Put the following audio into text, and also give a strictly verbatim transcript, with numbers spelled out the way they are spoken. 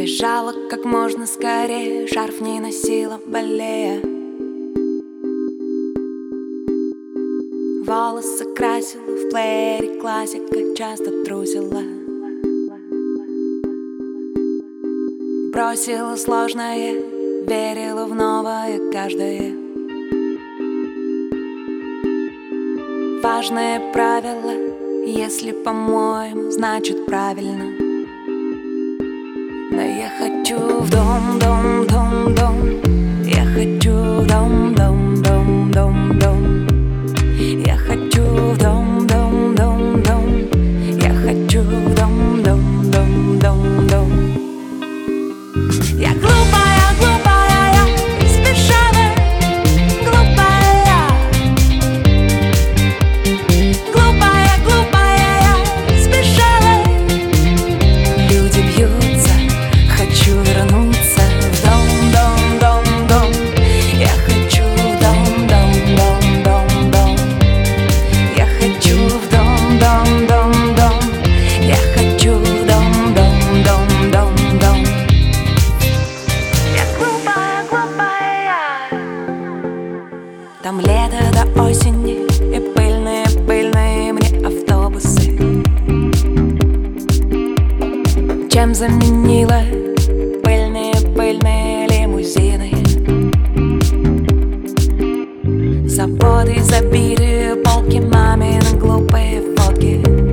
Бежала как можно скорее, шарф не носила, болея. Волосы красила в плеере, классика, часто трусила. Бросила сложное, верила в новое каждое. Важное правило: если по-моему, значит правильно. Но я хочу в дом, дом, дом, дом. Я хочу в дом, дом, дом, дом, дом. Я хочу в дом, дом, дом, дом. Я хочу в дом, дом, дом, дом, дом. Я глупая, глупая, я беспечная, глупая. Глупая, глупая, я беспечная. Люди бьются, хочу вернуться в дом, дом, дом, дом. Я хочу в дом, дом, дом, дом, дом. Я хочу в дом, дом, дом, дом. Я хочу в дом, дом, дом, дом, дом. Я глупая, глупая. Там лето до осени и пыльные, пыльные мне автобусы. Чем заменила пыльные, пыльные лимузины? Заводы забиты, полки, мамины глупые фотки.